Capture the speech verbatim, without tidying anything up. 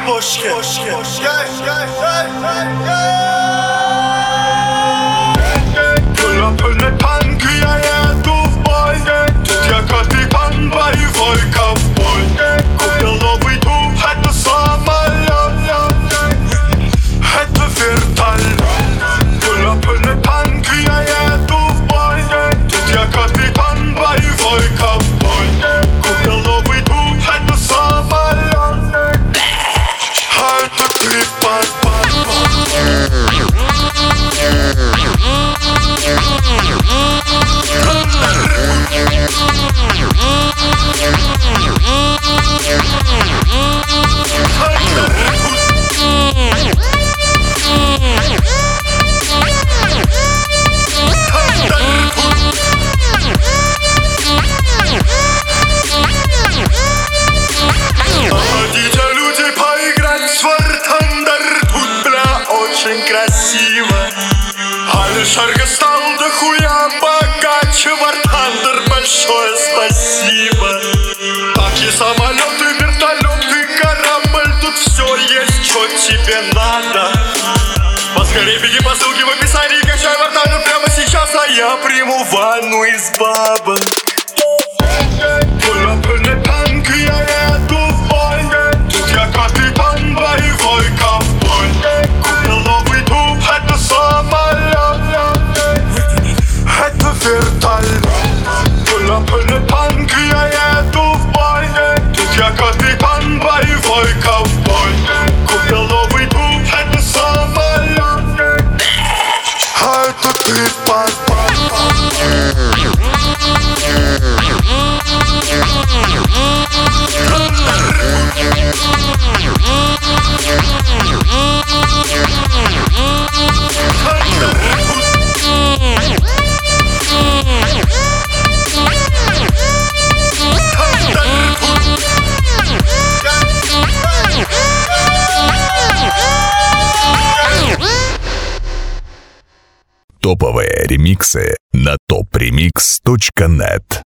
Бошке, бошке, Пуля пулетан, я еду в бой. Тут я капитан, боевой ковбой. Купил новый дом, это самолет, это вертолет. Пуля пулетан, я еду в бой. Тут я капитан, боевой ковбой. Купил новый дом, это самолет, это трипод. Погодите, люди, поиграть в War Thunder. Тут, бля, очень красиво. Алишерка стал дохуя богаче. War Thunder, большое спасибо. Такие самолеты, вертолеты, корабль. Тут все есть, что тебе надо. Поскорее беги по ссылке в описании. Качай War Thunder прямо сейчас, а я приму ванну из бабок. Пуля пулетан, я еду в бой. Тут я капитан, боевой ковбой. Купил новый дом, это самолет, это вертолет. Пуля пулетан, я еду в бой. Тут я капитан, боевой ковбой. Купил новый дом, это самолет, это трипод. Топовые ремиксы на топ ремикс точка нет.